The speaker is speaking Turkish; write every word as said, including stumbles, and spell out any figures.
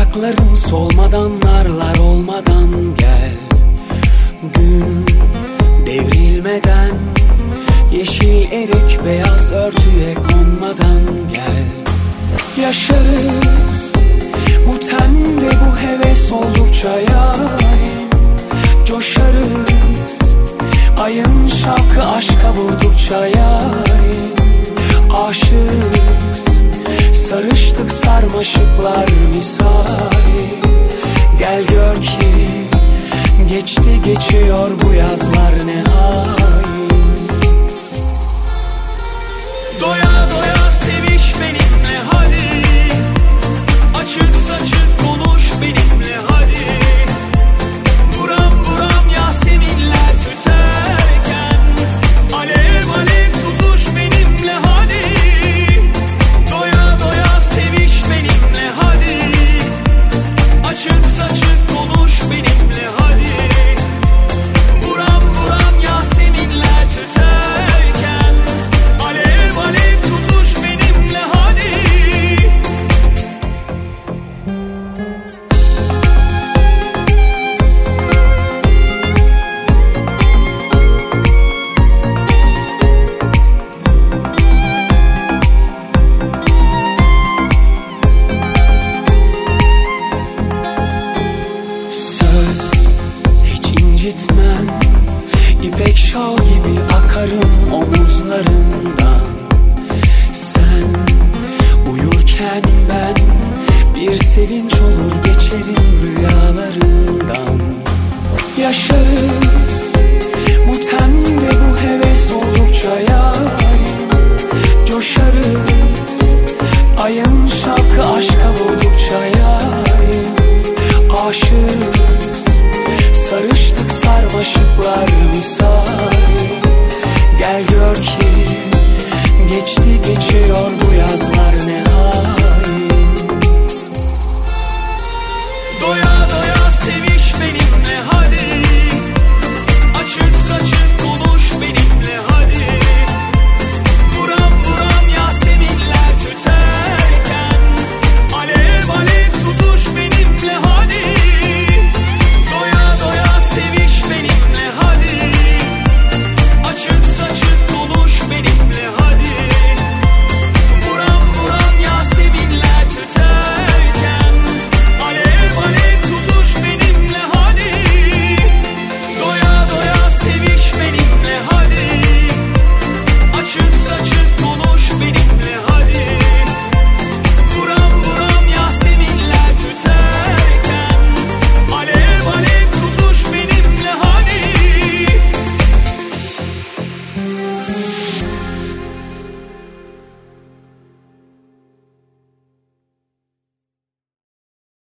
Yapraklarım solmadan, narlar olmadan gel. Gün devrilmeden, yeşil erik beyaz örtüye konmadan gel. Yaşarız bu tende, bu heves oldukça yarim. Coşarız ayın şavkı aşka vurdukça yarim. Aşığız, sarıştık sarmaşıklar misali. Gel gör ki geçti geçiyor bu yazlar ne hal.